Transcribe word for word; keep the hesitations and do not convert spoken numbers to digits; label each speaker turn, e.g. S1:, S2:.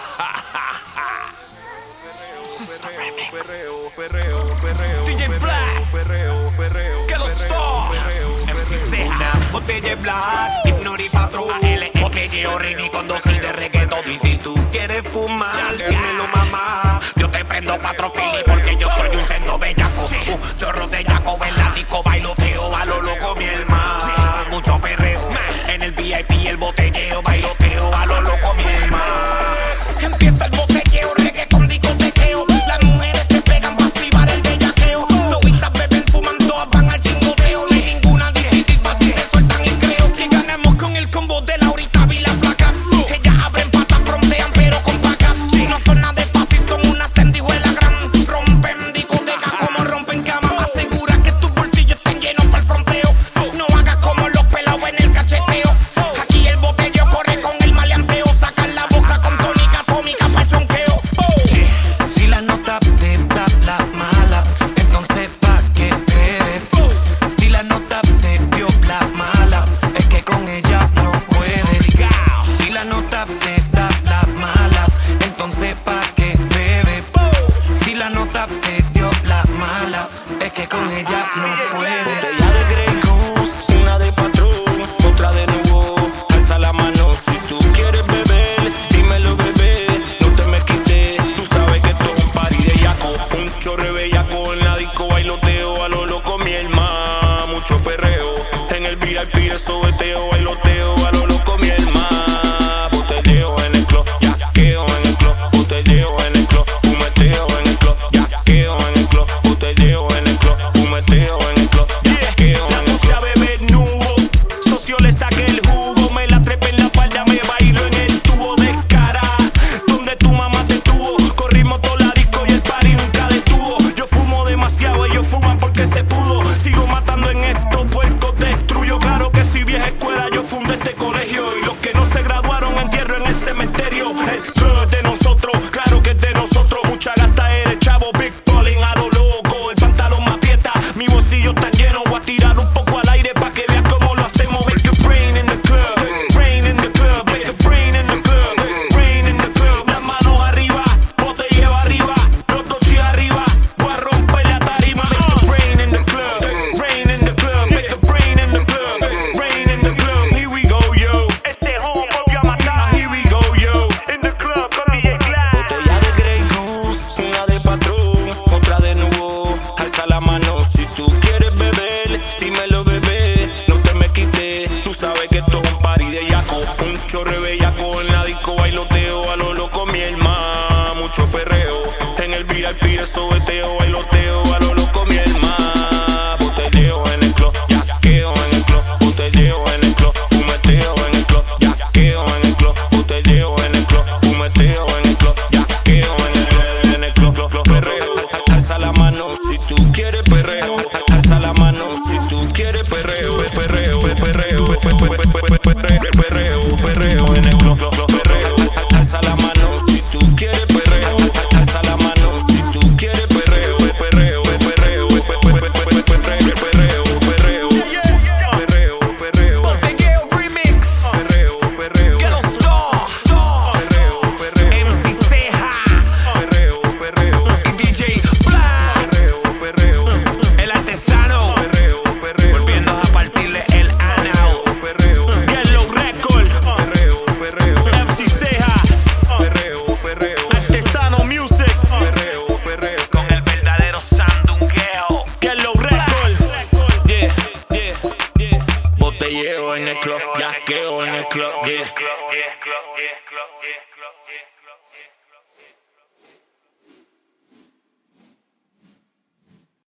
S1: D J Blast, que los Star, M C Ceja,
S2: botella black, Hypnotic Patrón, botelleo Rini con dosis de reggaetón. Y si tú quieres fumar, dímelo mamá, yo te prendo cuatro filis porque yo soy un sendo bellaco. uh, Chorro de yaco, en la disco, bailoteo a lo loco mi hermano. Mucho perreo, en el V I P el botelleo, bailoteo a lo loco mi hermano. Empieza el botelleo, reggaetón, discotequeo. Las mujeres se pegan para activar el bellaqueo. Toditas beben, fuman, todas van al chingoteo. No hay ninguna difícil, fácil se sueltan y creo que ganamos con el combo de Laurita y la flaca. Ellas abren patas, frontean pero con paca. Y no son nada de fácil, son una sandijuela gran. Rompen discotecas como rompen camas. Asegura que tus bolsillos estén llenos para el fronteo. No hagas como los pelados en el cacheteo. Aquí el botelleo corre con el maleanteo. Sacan la boca con tónica atómica para el chonqueo. Si la nota te da la mala, entonces pa' que bebes. Si la nota te dio la mala, es que con ella no puedes. Si la nota te da la mala, entonces pa' que bebes. Si la nota te dio la mala, es que con ella no puedes. Botella de Grey Goose, una de Patrón, otra de nuevo. Alza la mano si tú quieres beber, dímelo bebé, no te me quites. Tú sabes que esto es un party de yaco, un chorre bellaco en la disco, bailoteo a lo loco mi hermano. Mucho perreo, en el V I P el sobeteo, bailoteo a lo loco mi hermano. Botelleo en el club, yaqueo en el club, botelleo en el club, fumeteo en el club, yaqueo en el club, botelleo en el club, fumeteo en el club, yaqueo en el club. La puse a beber nubo, socio le saqué el jugo, me la trepé en la falda, me bailo en el tubo de cara, donde tu mamá te tuvo. Corrimos toda la disco y el party nunca detuvo. Yo fumo demasiado, ellos fuman porque se pudo. Sigo matando en esto, puercos destruyo. Claro que si vieja escuela, yo fundé este colegio. Y los que no se graduaron, entierro en el cementerio. El club es de nosotros, claro que es de nosotros. Mucha gasta eres chavo, big balling a lo loco. El pantalón me aprieta, mi bolsillo está lleno. Voy a tirar un poco al aire pa' que veas cómo lo hacemos. Make it rain in the club, rain in the club, make it rain in the club, rain in the club. Las manos arriba, botelleo arriba, los tochis arriba. Voy a romper la tarima. Make it rain in the club, rain in the club, make it rain in the club, rain in the club. Here we go, yo. Este home volvió a matar. Here we go, yo. In the club con D J Blast. Botella de Grey Goose, una de Patrón, otra de nuevo. Alza la mano si tú quieres beber, dímelo bebé, no te me quites. Tú sabes que esto es un party de yaco, un chorre bellaco en la disco, bailoteo a lo loco mi hermano. Mucho perreo, en el V I P el sobeteo, bailoteo a lo loco mi hermano. Botelleo en el club, yaqueo en el club, botelleo en el club, fumeteo en el club, yaqueo en el club, botelleo en el club, fumeteo en el club, yaqueo en el club, en el club, club, club, perreo. Alza la mano si tú quieres perreo, alza la mano si tú quieres perreo, perreo, perreo, perreo, perreo, perreo en el club, club, club, perreo. Alza la mano si tú quieres perreo, alza la mano si tú quieres perreo, perreo, perreo, perreo, perreo, perreo, perreo, perreo. Botelleo remix, perreo, perreo, que los Star, perreo, perreo, M C Ceja, perreo, perreo, y D J Blast, perreo, perreo, el artesano, perreo, perreo, volviendo a partirle el anao, perreo, Yellow Record, perreo, perreo, M C Ceja, perreo, perreo, artesano music, perreo, perreo, con el verdadero sandungueo, Yellow Record, yeah, yeah, yeah. Botelleo en el club, yaqueo en el club, yeah.